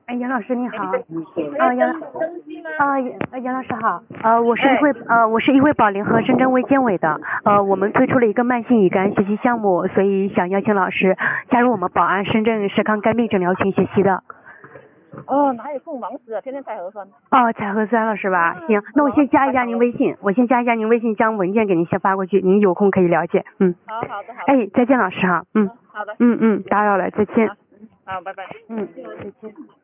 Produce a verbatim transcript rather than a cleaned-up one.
哎，杨老师你好。啊，杨啊杨杨老师好。呃，我是一位呃我是一位宝林和深圳卫健委的。呃，我们推出了一个慢性乙肝学习项目，所以想邀请老师加入我们宝安深圳社康肝病诊疗群学习的。 哦，哪有空，忙死了，天天采核酸。 哦，采核酸了是吧？行，那我先加一下您微信，我先加一下您微信，将文件给您先发过去，您有空可以了解。嗯。 好好的好的。 哎，再见老师哈。嗯。 好的。 嗯嗯，打扰了，再见。 好，拜拜。 嗯，再见。